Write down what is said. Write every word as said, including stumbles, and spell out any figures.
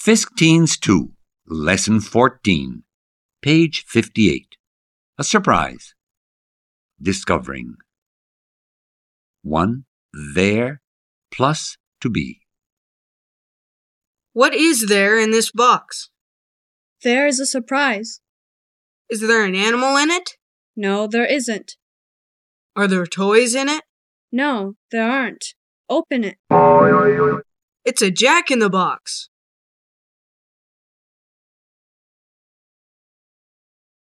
Fisk Teens two, Lesson fourteen, page fifty-eight. A surprise. Discovering. one. There plus to be. What is there in this box? There is a surprise. Is there an animal in it? No, there isn't. Are there toys in it? No, there aren't. Open it. It's a jack in the box.